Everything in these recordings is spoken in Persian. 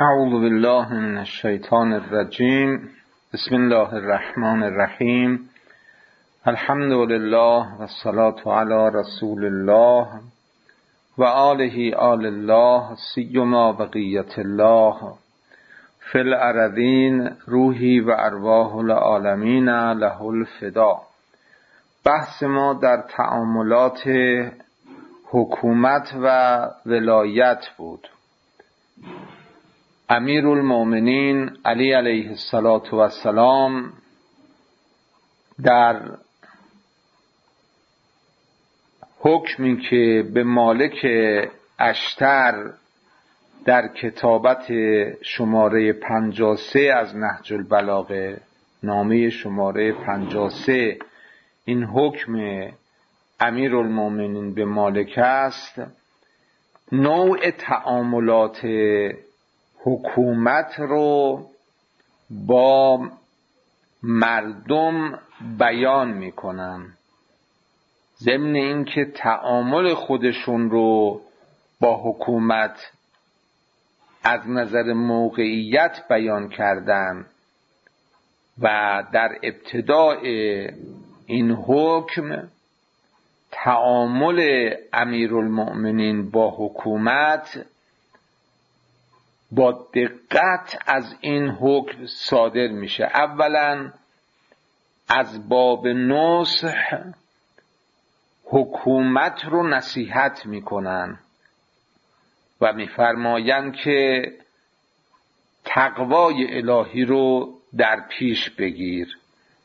اعوذ بالله من الشیطان الرجیم. بسم الله الرحمن الرحیم. الحمد لله و الصلاة علی رسول الله و آله آل الله سیما بقیت الله فی الارضین روحی و ارواح العالمین له الفدا. بحث ما در تعاملات حکومت و ولایت بود. امیرالمؤمنین علی علیه السلام در حکمی که به مالک اشتر در کتابت شماره 53 از نهج البلاغه، نامه شماره 53، این حکم امیرالمؤمنین به مالک است. نوع تعاملات حکومت رو با مردم بیان میکنن، ضمن اینکه تعامل خودشون رو با حکومت از نظر موقعیت بیان کردن و در ابتدای این حکم تعامل امیرالمؤمنین با حکومت با دقت از این حکم صادر میشه. اولا از باب نصح حکومت رو نصیحت میکنن و میفرمایند که تقوای الهی رو در پیش بگیر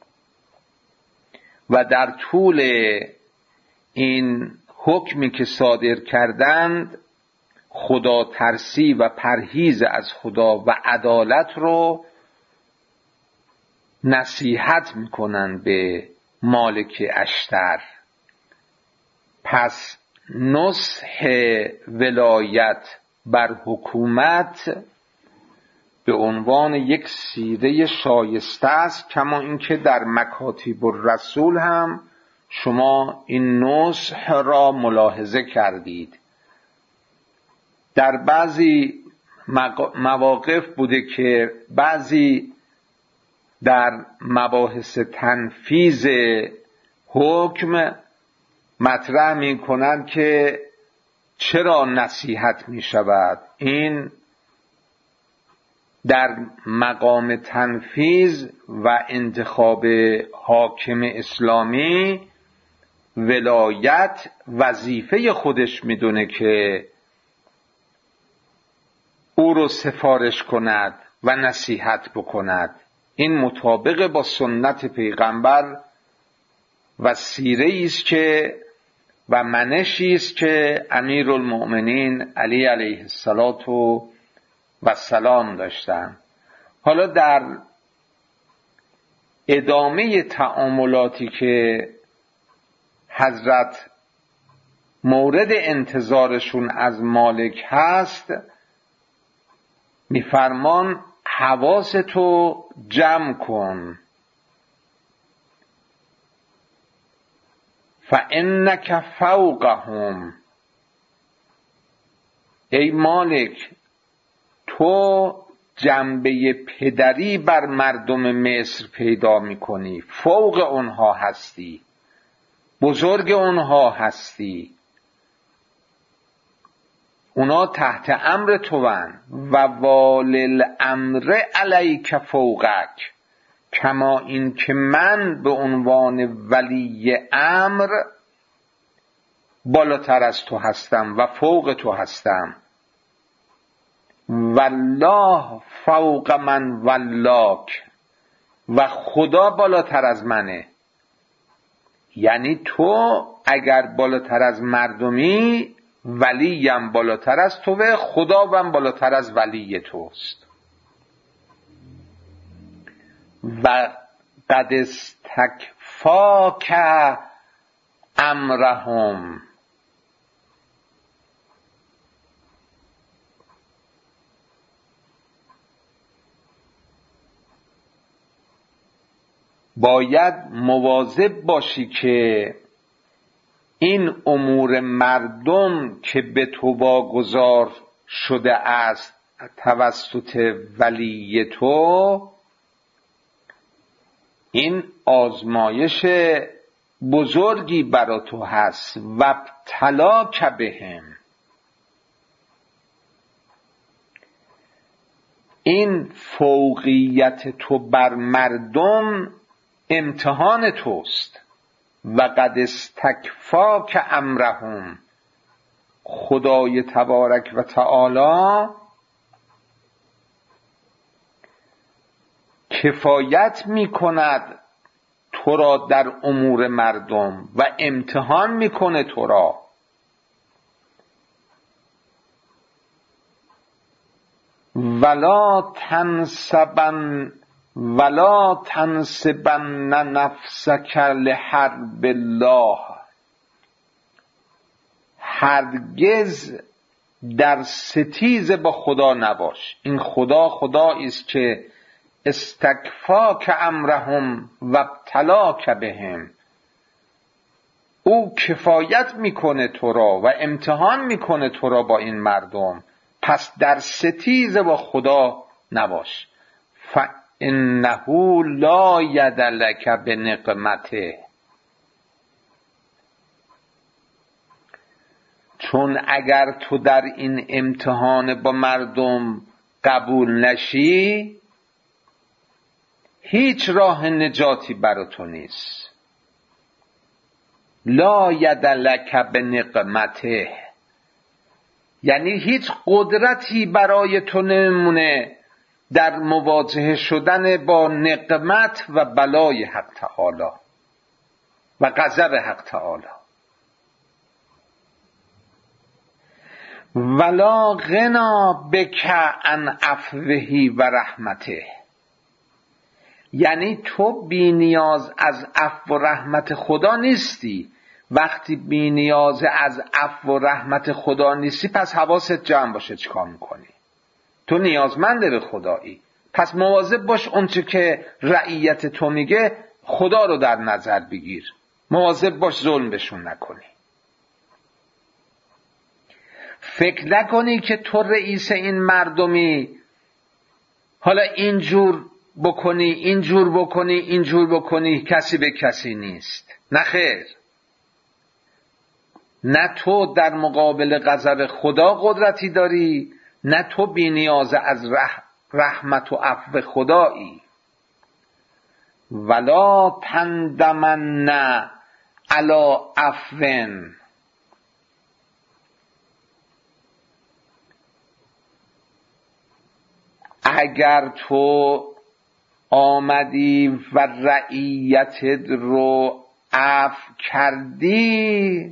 و در طول این حکمی که صادر کردند خدا ترسی و پرهیز از خدا و عدالت رو نصیحت میکنن به مالک اشتر. پس نصح ولایت بر حکومت به عنوان یک سیره شایسته است، کما اینکه در مکاتیب الرسول هم شما این نصح را ملاحظه کردید. در بعضی مواقف بوده که بعضی در مباحث تنفیذ حکم مطرح می کنند که چرا نصیحت می شود. این در مقام تنفیذ و انتخاب حاکم اسلامی ولایت وظیفه خودش می دونه که او رو سفارش کند و نصیحت بکند. این مطابق با سنت پیغمبر و سیره است که و منشی است که امیرالمؤمنین علی علیه السلام داشتند. حالا در ادامه تعاملاتی که حضرت مورد انتظارشون از مالک هست، میفرمان حواستو جمع کن، فانک فوقهم. ای مالک، تو جنبه پدری بر مردم مصر پیدا میکنی، فوق اونها هستی، بزرگ اونها هستی، اونا تحت امر توان. و والی الامر علیک فوقک، کما این که من به عنوان ولی امر بالاتر از تو هستم و فوق تو هستم. والله فوق من ولاک، و خدا بالاتر از منه. یعنی تو اگر بالاتر از مردمی، ولیم بالاتر از توه، خداوند بالاتر از ولی توست. و قد استکفاک امرهم، باید مواظب باشی که این امور مردم که به تو واگذار شده است توسط ولی تو، این آزمایش بزرگی برا تو هست. و ابتلاک بهم، این فوقیت تو بر مردم امتحان توست. و قد استکفاک امرهم، خدای تبارک و تعالی کفایت می کند تو را در امور مردم و امتحان میکنه تو را. ولا تنسبن نفسک لحرب الله، هرگز در ستیز با خدا نباش. این خدا خدایی است که استکفاک امرهم و ابتلاک بهم، او کفایت میکنه تو را و امتحان میکنه تو را با این مردم، پس در ستیز با خدا نباش. فانه لا ید لک بنقمته، چون اگر تو در این امتحان با مردم قبول نشی، هیچ راه نجاتی برای تو نیست. لا ید لک بنقمته یعنی هیچ قدرتی برای تو نمونه در مواجهه شدن با نقمت و بلای حق تعالی و غضب حق تعالی. ولا غنا بک عن عفوه و رحمته، یعنی تو بی نیاز از عفو و رحمت خدا نیستی. وقتی بی نیاز از عفو و رحمت خدا نیستی، پس حواست جمع باشه چیکار میکنی. تو نیازمند به خدایی، پس مواظب باش اونچه که رعیت تو میگه خدا رو در نظر بگیر، مواظب باش ظلم بهشون نکنی. فکر نکنی که تو رئیس این مردمی، حالا اینجور بکنی اینجور بکنی اینجور بکنی کسی به کسی نیست. نه خیر، نه تو در مقابل غضب خدا قدرتی داری، نه تو بی نیاز از رحمت و عفو خدایی. ولا تندمن علی عفو، اگر تو آمدی و رعیتت رو عفو کردی،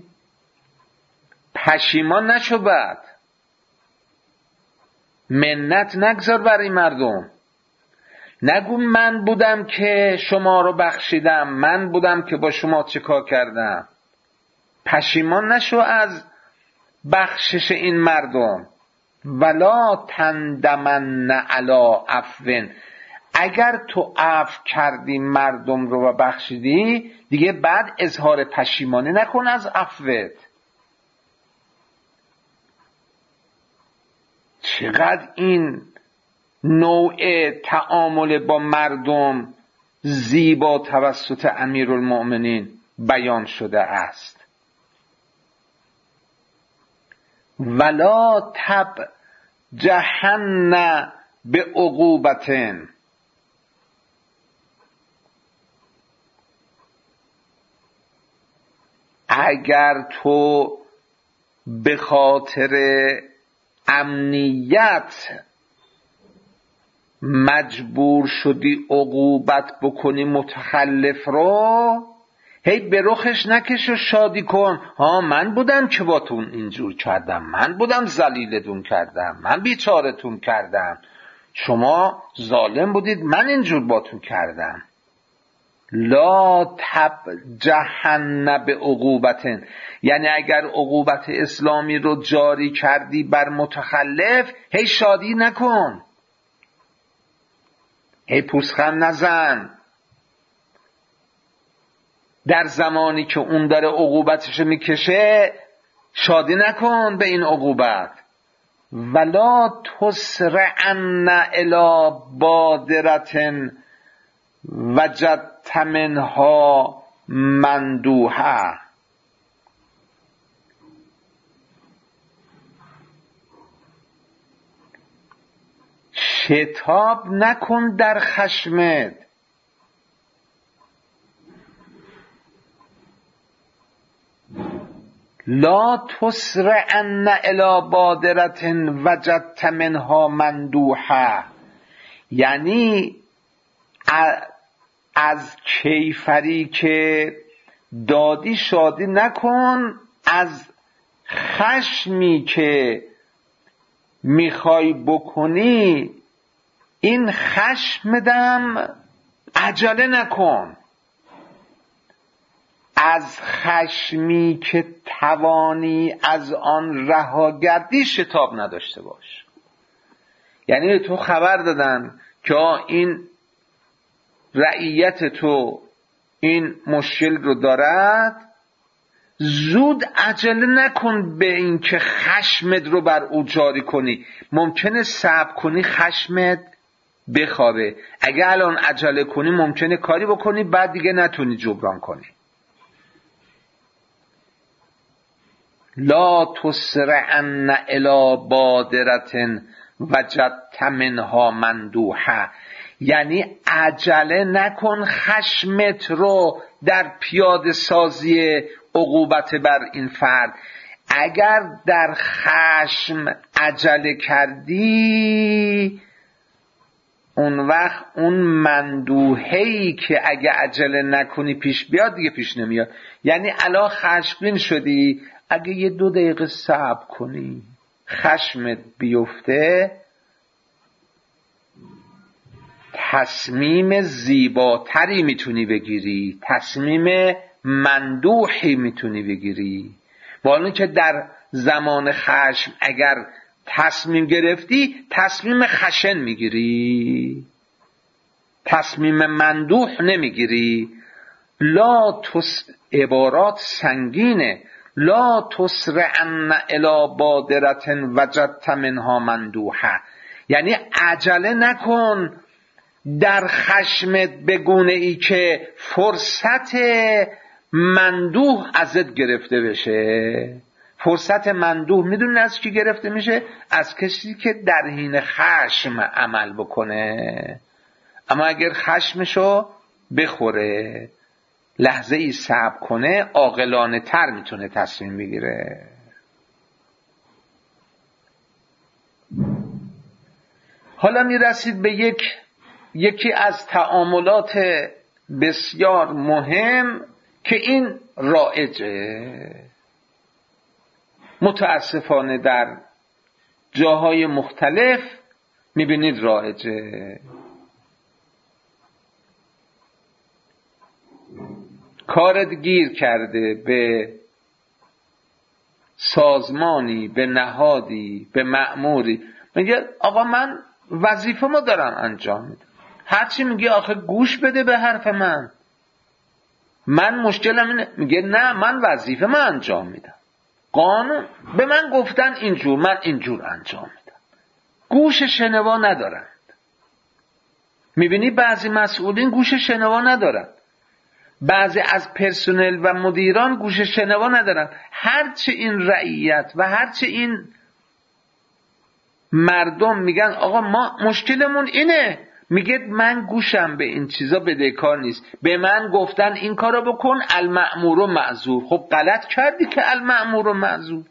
پشیمان نشو. بعد منت نگذار برای مردم. نگو من بودم که شما رو بخشیدم، من بودم که با شما چه کار کردم. پشیمان نشو از بخشش این مردم. ولا تندمن علی عفو، اگر تو عفو کردی مردم رو و بخشیدی، دیگه بعد اظهار پشیمانی نکن از عفوت. چقدر این نوع تعامل با مردم زیبا توسط امیرالمؤمنین بیان شده است. ولا تبجحن بعقوبة، اگر تو به خاطر امنیت مجبور شدی عقوبت بکنی متخلف رو، هی به رخش نکش و شادی کن. ها من بودم که باتون اینجور کردم، من بودم ذلیلتون کردم، من بیچارتون کردم، شما ظالم بودید، من اینجور باتون کردم. لا تبجحن بعقوبة، یعنی اگر عقوبت اسلامی رو جاری کردی بر متخلف، هی شادی نکن، هی پوزخند نزن. در زمانی که اون داره عقوبتشو میکشه شادی نکن به این عقوبت. ولا تسرعن الی بادرة وجدت منها مندوحة. شتاب نکن در خشمت، لا تسرعن الی بادرة وجدت منها مندوحة، یعنی از کیفری که دادی شادی نکن، از خشمی که میخوای بکنی این خشم دم عجله نکن، از خشمی که توانی از آن رها گردی شتاب نداشته باش. یعنی تو خبر دادن که این رعیت تو این مشکل رو دارد، زود عجله نکن به این که خشمت رو بر او جاری کنی. ممکنه صبر کنی خشمت بخوابه، اگه الان عجله کنی ممکنه کاری بکنی بعد دیگه نتونی جبران کنی. لا تسرعن الی بادرة وجدت منها مندوحة، یعنی عجله نکن خشمت رو در پیاده سازی عقوبت بر این فرد. اگر در خشم عجله کردی اون وقت اون مندوحه‌ای که اگه عجله نکنی پیش بیاد دیگه پیش نمیاد. یعنی الان خشمگین شدی، اگه یه 2 دقیقه صبر کنی خشمت بیفته، تصمیم زیباتری میتونی بگیری، تصمیم مندوحی میتونی بگیری. والا که در زمان خشم اگر تصمیم گرفتی تصمیم خشن میگیری، تصمیم مندوح نمیگیری. عبارات سنگینه. لا تسرعن الی بادرة وجدت منها مندوحة، یعنی عجله نکن در خشمت به گونه ای که فرصت مندوح ازت گرفته بشه. فرصت مندوح میدونی از کی گرفته میشه؟ از کسی که در حین خشم عمل بکنه. اما اگر خشمشو بخوره، لحظه ای صبر کنه، عاقلانه تر میتونه تصمیم بگیره. حالا میرسید به یکی از تعاملات بسیار مهم که این رایجه، متاسفانه در جاهای مختلف میبینید رایجه. کارت گیر کرده به سازمانی، به نهادی، به مأموری، میگه آقا من وظیفه ما دارم انجام میدم. هرچی میگه آخه گوش بده به حرف من مشکلم اینه. میگه نه من وظیفه من انجام میدم، قانون به من گفتن اینجور، من اینجور انجام میدم. گوش شنوا ندارند. میبینی بعضی مسئولین گوش شنوا ندارند، بعضی از پرسنل و مدیران گوش شنوا ندارن. هرچه این رعیت و هرچه این مردم میگن آقا ما مشکلمون اینه، میگه من گوشم به این چیزا بدهکار نیست، به من گفتن این کارو بکن، المأمور و معذور. خب غلط کردی که المأمور و معذور.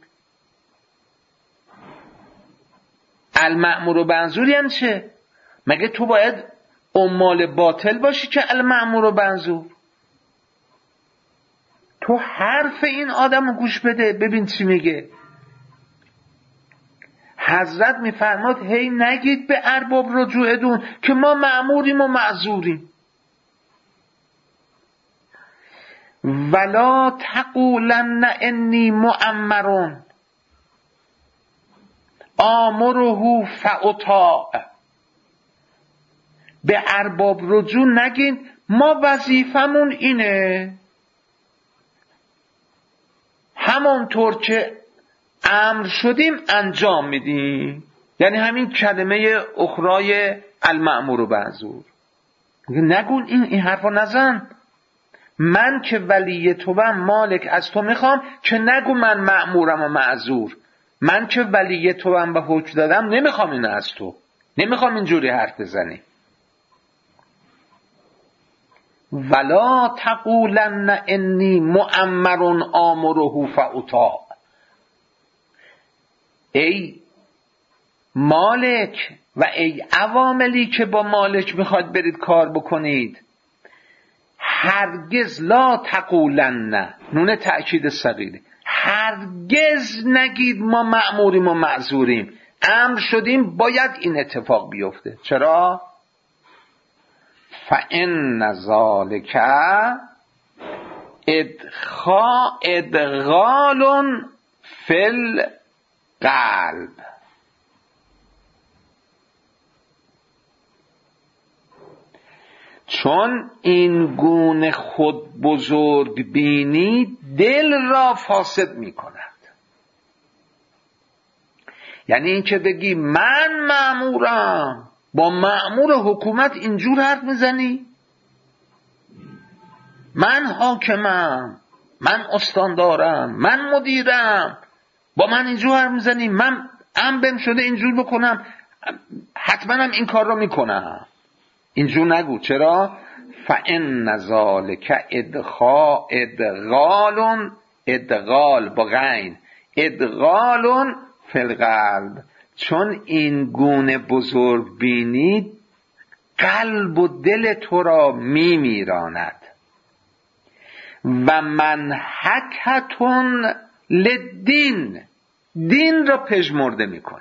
المأمور و معذور یعنی چه؟ مگه تو باید عمال باطل باشی که المأمور و معذور؟ تو حرف این آدمو گوش بده ببین چی میگه. حضرت میفرماد هی نگید به ارباب رجوع دون که ما مأموریم و معذوریم. ولا تقولن انی مؤمرون آمره فاطاع. به ارباب رجوع نگید ما وظیفمون اینه، همونطور که امر شدیم انجام میدیم. یعنی همین کلمه اخرای المأمور بعضور. نگو این حرفا نزن. من که ولی توام مالک از تو میخوام که نگو من مأمورم و معذور. من که ولی توام و حکم دادم نمیخوام اینو از تو. نمیخوام اینجوری حرف بزنی. ولا تقولن انی مؤمر آمره فاطاع. ای مالک و ای عواملی که با مالک میخواد برید کار بکنید، هرگز لا تقولن، نون تأکید ثقیله، هرگز نگید ما مأموریم و معذوریم، امر شدیم باید این اتفاق بیفته. چرا؟ فإن ذلک ادغال فی القلب. چون این گونه خود بزرگ بینی دل را فاسد می کند. یعنی این که بگی من مأمورم، با مأمور حکومت اینجور حرف میزنی؟ من حاکمم، من استاندارم، من مدیرم، با من اینجور حرف میزنی؟ من امرم شده اینجور بکنم، حتما هم این کار رو میکنم. اینجور نگو. چرا؟ فإن ذلک ادغال با غین، ادغال فی القلب. چون این گونه بزرگ بینی قلب و دل تو را میمیراند. و منحکتون للدین، دین را پژمرده میکنه.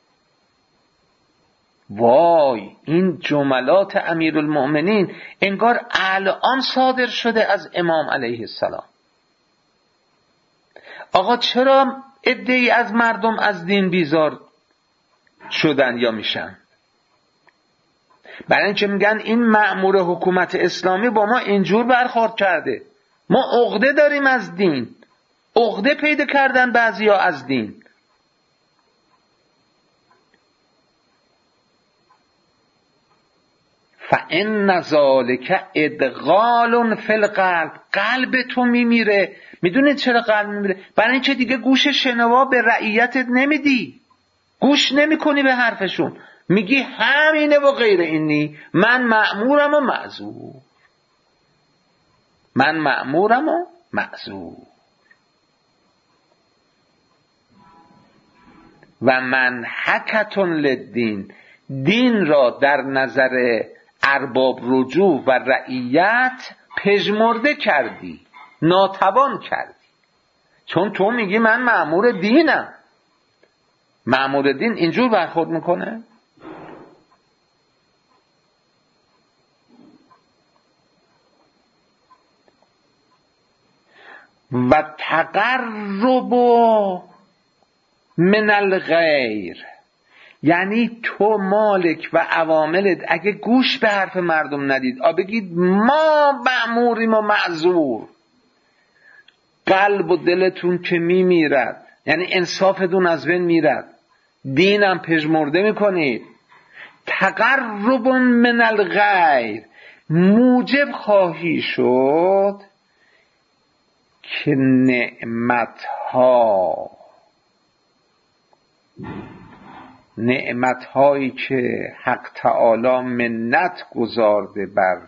وای، این جملات امیرالمؤمنین انگار الان صادر شده از امام علیه السلام. آقا چرا عده‌ای از مردم از دین بیزار شدن یا میشن؟ برای اینکه میگن این مأمور حکومت اسلامی با ما اینجور برخورد کرده، ما عقده داریم از دین، عقده پیدا کردن بعضیا از دین. فإن ذلک ادغال فی القلب. قلب تو میمیره. میدونید چرا قلب میمیره؟ برای اینکه دیگه گوش شنوا به رعیتت نمیدی، گوش نمیکنی به حرفشون، میگی همینه و غیر اینی، من مأمورم و معذور، من مأمورم و معذور. و منحکتون للدین، دین را در نظر ارباب رجوع و رعیت پژمرده کردی، ناتوان کردی. چون تو میگی من مأمور دینم. مأمور دین اینجور برخورد میکنه؟ و تقرب من الغیر، یعنی تو مالک و عواملت اگه گوش به حرف مردم ندید، بگید ما مأموریم و معذور، قلب و دلتون که میمیرد، یعنی انصافتون از بین میرد، دینم پژمرده میکنید. تقرب من الغیر، موجب خواهی شد که نعمتهایی که حق تعالی منت گذارده بر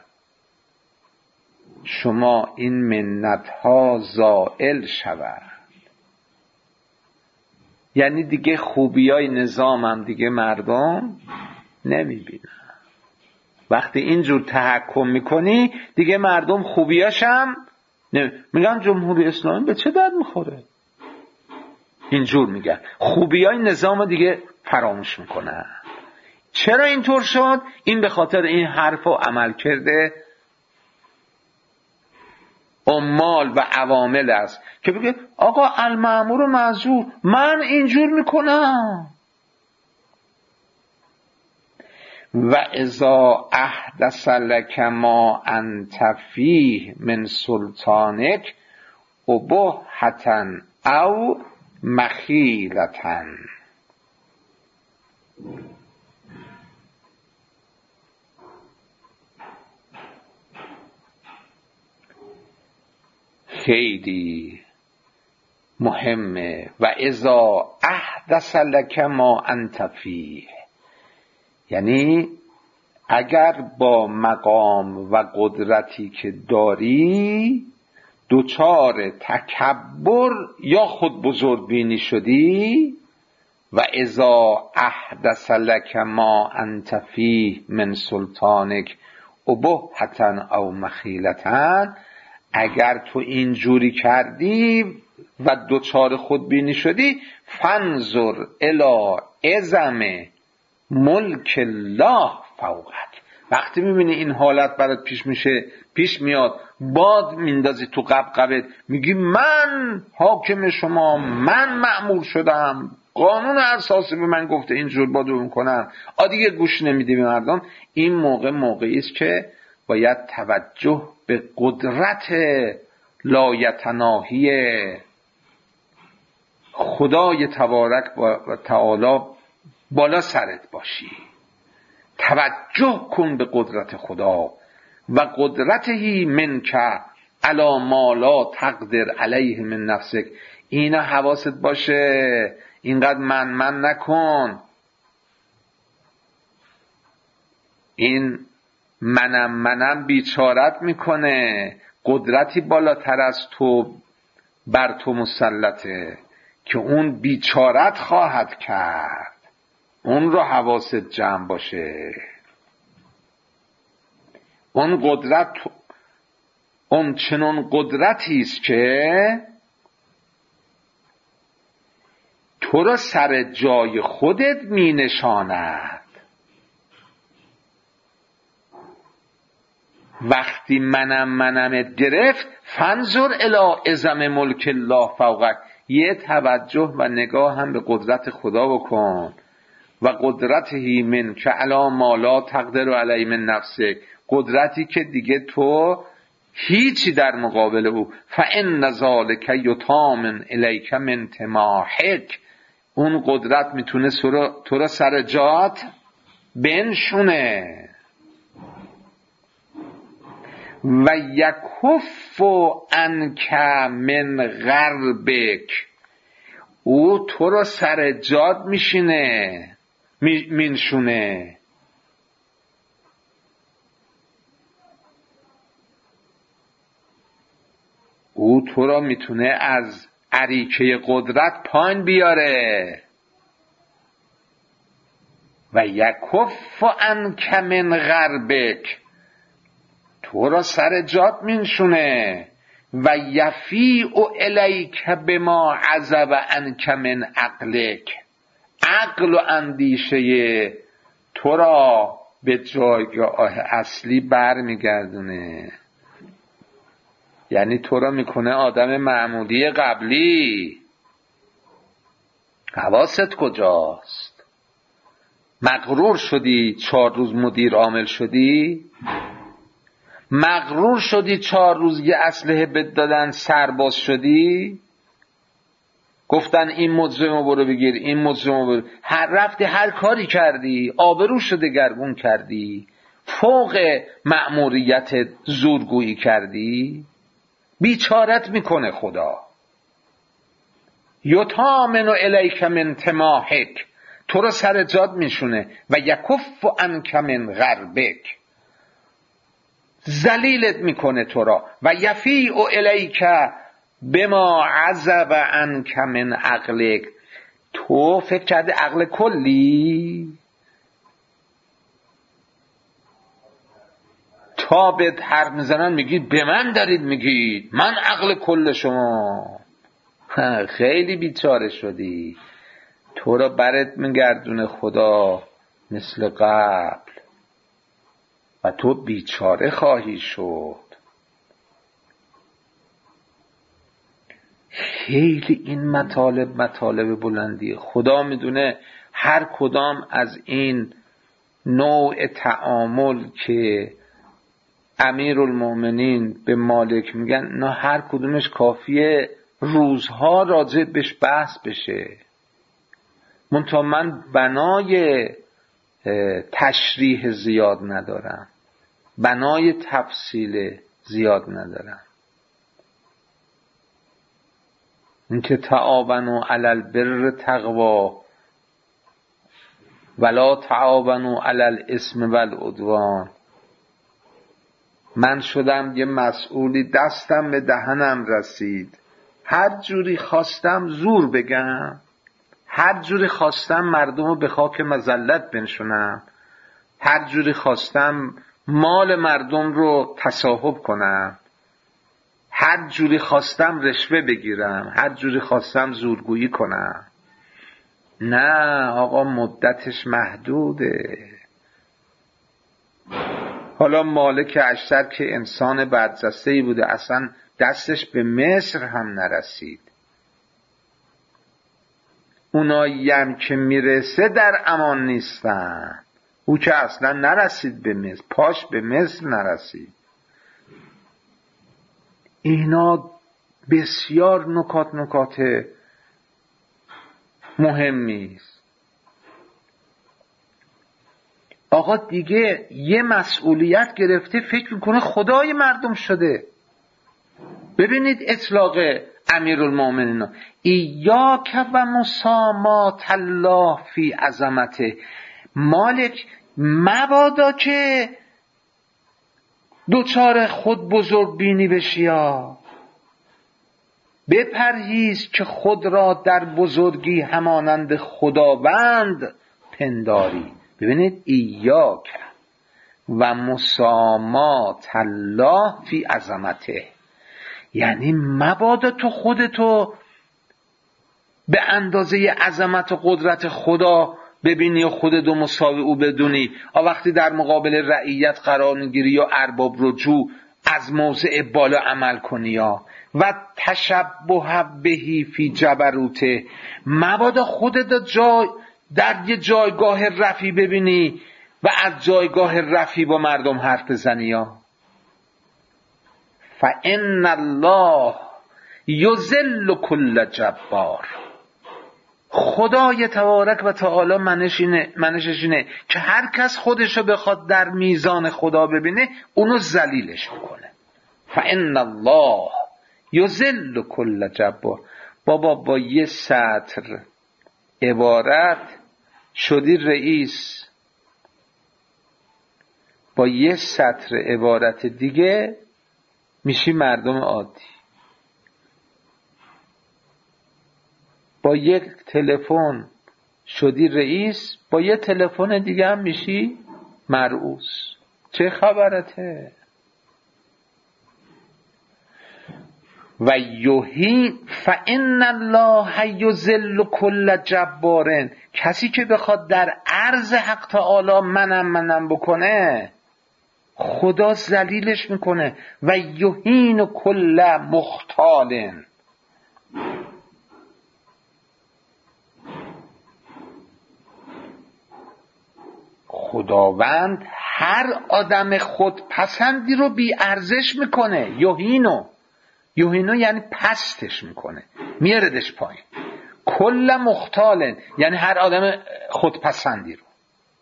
شما، این منتها زائل شود. یعنی دیگه خوبیای نظامم دیگه مردم نمیبینن. وقتی اینجور تحکم میکنی دیگه مردم خوبیاشم میگن جمهوری اسلامی به چه درد میخوره. اینجور میگن خوبیای نظام دیگه فراموش میکنن. چرا اینطور شد؟ این به خاطر این حرف و عمل کرده عمال و عوامل است که بگه آقا المأمور و معذور، من اینجور میکنم. و اذا احدث لک ما انت فیه من سلطانک ابهة او مخیلة. خیلی مهمه. و اذا احدث لک ما انت فیه، یعنی اگر با مقام و قدرتی که داری دچار تکبر یا خود بزرگبینی شدی، و اذا احدث لک ما انت فیه من سلطانک ابهة او مخیلة، اگر تو اینجوری کردی و دچار خودبینی شدی، فانظر الی عظم ملک الله فوقک. وقتی میبینی این حالت برات پیش میاد، باد میندازی تو قبقبت، میگی من حاکم شما، من مأمور شدم، قانون اساسی به من گفته اینجور بادو میکنم، دیگه گوش نمیدی به مردم. این موقعی است که باید توجه به قدرت لایتناهی خدای تبارک و تعالی بالا سرت باشی. توجه کن به قدرت خدا و قدرتهی منک علی ما لا تقدر علیه من نفسک. اینا حواست باشه، اینقدر من نکن. این منم بیچارت میکنه. قدرتی بالاتر از تو بر تو مسلطه که اون بیچارت خواهد کرد. اون رو حواست جمع باشه. اون قدرت اون چنون قدرتی است که تو را سر جای خودت می نشاند. وقتی منمت گرفت، فانظر الی عظم ملک الله فوقک، یه توجه و نگاه هم به قدرت خدا بکن. و قدرتهی منک علی ما لا تقدر علی من نفسک، قدرتی که دیگه تو هیچی در مقابل او. فان ذلک یطامن الیک من تماحک، اون قدرت میتونه تو را سر جات بنشونه. و یکف عنک من غربک، او تو را سر جات منشونه. او تو را میتونه از اریکه قدرت پایین بیاره. و یکف عنک من غربک، تو را سر جات منشونه. و یفیع الیک بما عزب عنک من عقلک، عقل و اندیشه تو را به جایگاه اصلی بر میگردونه. یعنی تو را میکنه آدم معمولی قبلی. حواست کجاست؟ مغرور شدی 4 روز مدیر عامل شدی؟ مغرور شدی 4 روز یه اسلحه بد دادن سرباز شدی؟ گفتن این مجرمو برو بگیر، این مجرمو برو، رفتی هر کاری کردی، آبرو شده دگرگون کردی، فوق مأموریت زورگویی کردی. بیچارت میکنه خدا. یطامن الیک من تماحک، تو رو سر جات میشونه. و یکف عنک من غربک، ذلیلت میکنه تو را. و یفیع الیک بما عزب عنک من عقلک، تو فکر کرده عقل کلی؟ تا به حرف میزنن میگی به من دارید میگید من عقل کل شما. خیلی بیچاره شدی. تو را برت میگردونه خدا مثل قبل و تو بیچاره خواهی شد. خیلی این مطالب بلندی. خدا میدونه هر کدام از این نوع تعامل که امیرالمومنین به مالک میگن، نه هر کدومش کافیه روزها راجع بهش بحث بشه. منتها من بنای تشریح زیاد ندارم، بنای تفصیل زیاد ندارم. اینکه تعاونوا علی البر تقوا ولا تعاونوا علی الاثم والعدوان. من شدم یه مسئولی، دستم به دهنم رسید، هر جوری خواستم زور بگم، هر جوری خواستم مردم رو به خاک مذلت بنشونم، هر جوری خواستم مال مردم رو تصاحب کنم، هر جوری خواستم رشوه بگیرم، هر جوری خواستم زورگویی کنم. نه آقا، مدتش محدوده. حالا مالک اشتر که انسان برجسته‌ای بوده، اصلا دستش به مصر هم نرسید. اونایی هم که میرسه در امان نیستن. او که اصلا نرسید به مصر، پاش به مصر نرسید. اینا بسیار نکات مهمی است. آقا دیگه یه مسئولیت گرفته، فکر میکنه خدای مردم شده. ببینید اطلاق امیرالمومنین: ایاک و مسامات الله فی عظمته. مالک مبادا که دوچار خود بزرگ بینی بشی، بپرهیز که خود را در بزرگی همانند خداوند پنداری. ببینید ایاک و مسامات الله فی عظمته، یعنی مبادا تو خودتو به اندازه عظمت و قدرت خدا ببینی و خودتو مساوی او بدونی. وقتی در مقابل رعیت قرار میگیری یا ارباب رجوع از موضع بالا عمل کنی و تشبه بهی فی جبروته، مبادا خودت در یه جایگاه رفی ببینی و از جایگاه رفی با مردم حرف بزنی. فإن الله یذل کل جبار. خدای تبارک و تعالی منشش اینه که هر کس خودشو بخواد در میزان خدا ببینه، اونو ذلیلش میکنه. فإن الله یذل کل جبار. بابا با یه سطر عبارت شدی رئیس، با یه سطر عبارت دیگه میشی مردم عادی. با یک تلفن شدی رئیس، با یه تلفن دیگه هم میشی مرئوس. چه خبرته؟ و یهین فإن الله یذل کل جبار. کسی که بخواد در عرض حق تعالی منم بکنه، خدا ذلیلش میکنه. و یهین کل مختال. خداوند هر آدم خودپسندی رو بی ارزش میکنه. یهینو یعنی پستش میکنه، میاردش پایین. کل مختال یعنی هر آدم خودپسندی رو.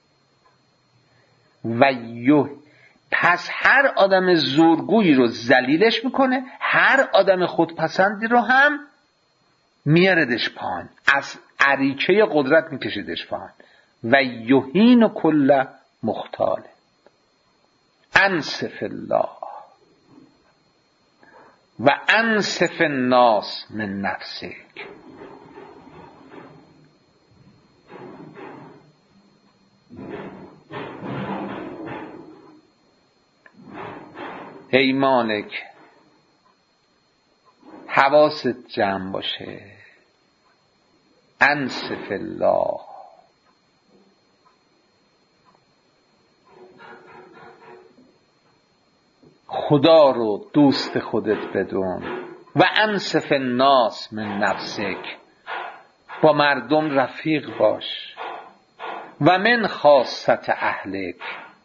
پس هر آدم زورگویی رو ذلیلش میکنه، هر آدم خودپسندی رو هم میاردش پایین، از اریکه قدرت میکشیدش پایین. و یهین کل مختال. انصف الله و انصف الناس من نفسک. ای مالک، حواست جمع باشه. انصف الله، خدا رو دوست خودت بدون. و انصف الناس من نفسک، با مردم رفیق باش. و من خاصت اهلک،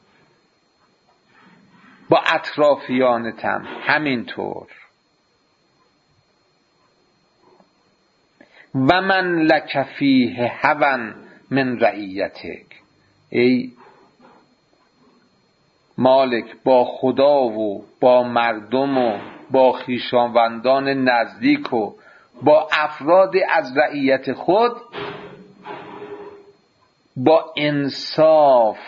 با اطرافیانتم همینطور. و من لک فیه هوی من رعیتک. ای مالک، با خدا و با مردم و با خویشاوندان نزدیک و با افراد از رعیت خود با انصاف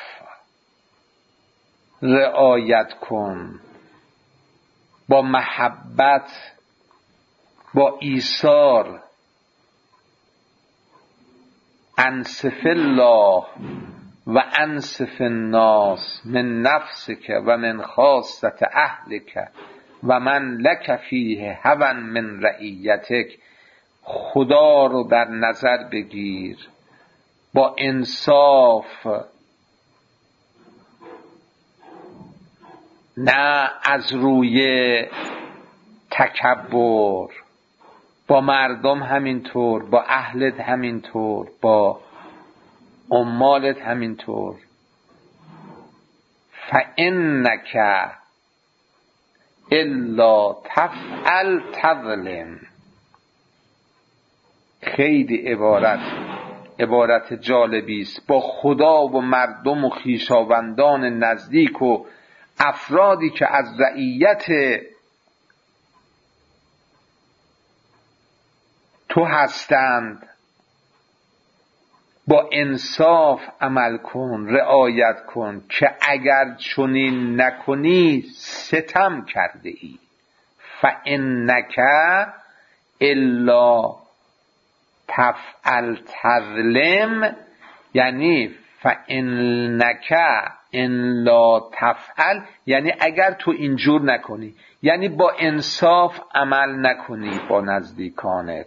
رعایت کن، با محبت، با ایثار. انصف الله و انصف الناس من نفسک و من خاصة اهلک و من لک فیه هوی من رعیتک. خدا رو در نظر بگیر، با انصاف، نه از روی تکبر. با مردم همینطور، با اهلت همینطور، با عمالت همینطور. فإنک الا تفعل تظلم. خیلی عبارت جالبی است. با خدا و مردم و خویشاوندان نزدیک و افرادی که از رعیت تو هستند با انصاف عمل کن، رعایت کن، که اگر چنین نکنی ستم کرده ای. فإنک الا تفعل تظلم، یعنی فإنک ان لا تفعل، یعنی اگر تو اینجور نکنی، یعنی با انصاف عمل نکنی با نزدیکانت،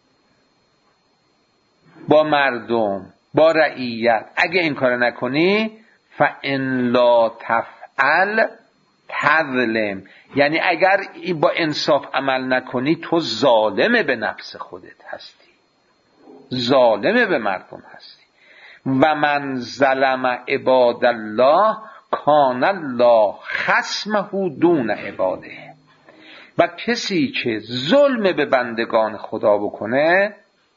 با مردم، با رعیت، اگه این کار نکنی فإن لا تفعل تظلم، یعنی اگر با انصاف عمل نکنی تو ظالم به نفس خودت هستی، ظالم به مردم هستی. و من ظلم عباد الله کان الله خصمه دون عباده. و کسی که ظلم به بندگان خدا بکنه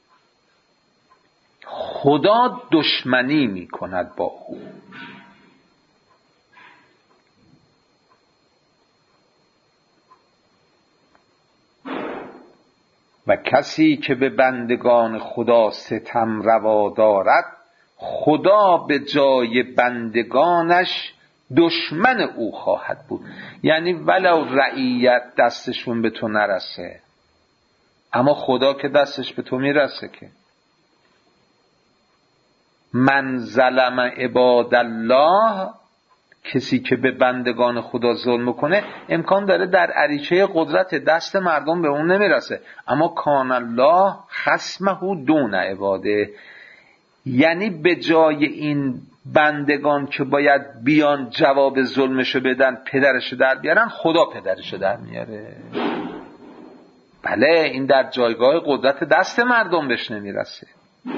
خدا دشمنی می کند با او. و کسی که به بندگان خدا ستم روا دارد خدا به جای بندگانش دشمن او خواهد بود. یعنی ولو رعیت دستشون به تو نرسه، اما خدا که دستش به تو میرسه. که من ظلم عباد الله، کسی که به بندگان خدا ظلم کنه امکان داره در عریچه قدرت دست مردم به اون نمیرسه، اما کان الله خصمه دون عباده، یعنی به جای این بندگان که باید بیان جواب ظلمشو بدن پدرشو در بیارن، خدا پدرشو در میاره. بله، این در جایگاه قدرت دست مردم بهش نمیرسه.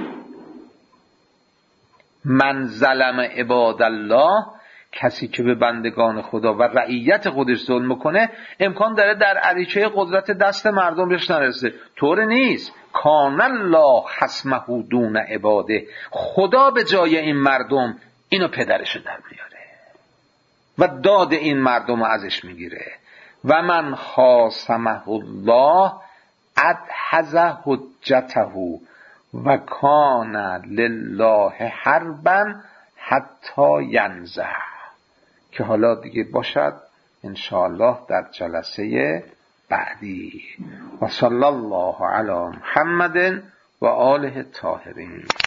من ظلم عباد الله، کسی که به بندگان خدا و رعیت خودش ظلم کنه امکان داره در عریچه قدرت دست مردم بهش نرسه. طور نیست. کان الله خصمه دون عباده، خدا به جای این مردم اینو پدرشو در میاره و داد این مردم رو ازش میگیره. و من خاصمه الله ادحض حجته و کان لله حربا حتی ینزع. که حالا دیگه باشد انشاءالله در جلسه بعدی. و صلی الله علی محمد و آله الطاهرین.